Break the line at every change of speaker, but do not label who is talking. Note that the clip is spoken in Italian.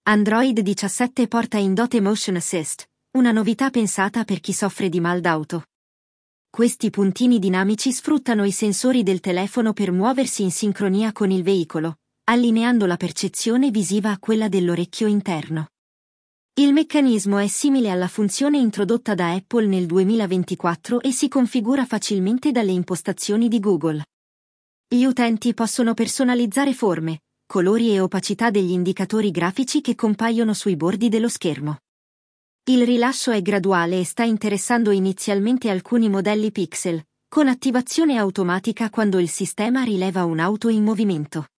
Android 17 porta in dote Motion Assist, una novità pensata per chi soffre di mal d'auto. Questi puntini dinamici sfruttano i sensori del telefono per muoversi in sincronia con il veicolo, allineando la percezione visiva a quella dell'orecchio interno. Il meccanismo è simile alla funzione introdotta da Apple nel 2024 e si configura facilmente dalle impostazioni di Google. Gli utenti possono personalizzare forme, colori e opacità degli indicatori grafici che compaiono sui bordi dello schermo. Il rilascio è graduale e sta interessando inizialmente alcuni modelli Pixel, con attivazione automatica quando il sistema rileva un'auto in movimento.